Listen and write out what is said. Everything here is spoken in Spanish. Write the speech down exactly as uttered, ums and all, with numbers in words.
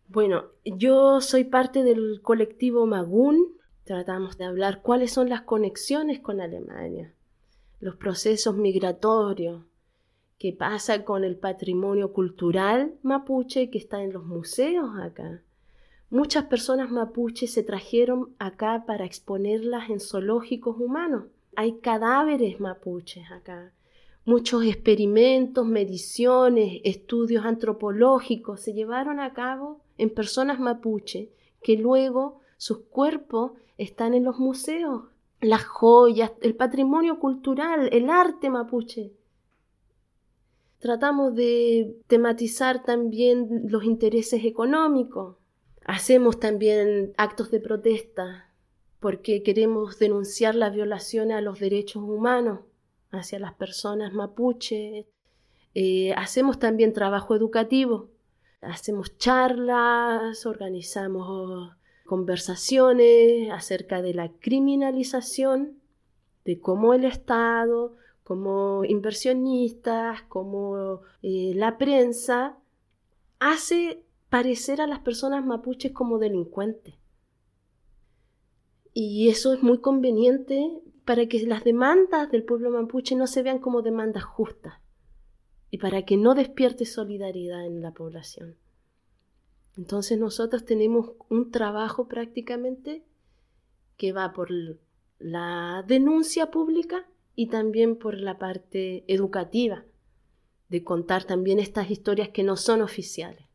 Bueno, yo soy parte del colectivo Magún. Tratamos de hablar cuáles son las conexiones con Alemania, los procesos migratorios, qué pasa con el patrimonio cultural mapuche que está en los museos acá. Muchas personas mapuches se trajeron acá para exponerlas en zoológicos humanos. Hay cadáveres mapuches acá. Muchos experimentos, mediciones, estudios antropológicos se llevaron a cabo en personas mapuche que luego sus cuerpos están en los museos. Las joyas, el patrimonio cultural, el arte mapuche. Tratamos de tematizar también los intereses económicos. Hacemos también actos de protesta porque queremos denunciar la violación a los derechos humanos hacia las personas mapuches. Eh, hacemos también trabajo educativo. Hacemos charlas, organizamos conversaciones acerca de la criminalización, de cómo el Estado, como inversionistas, como eh, la prensa, hace parecer a las personas mapuches como delincuentes. Y eso es muy conveniente para que las demandas del pueblo mapuche no se vean como demandas justas y para que no despierte solidaridad en la población. Entonces nosotros tenemos un trabajo prácticamente que va por la denuncia pública y también por la parte educativa, de contar también estas historias que no son oficiales.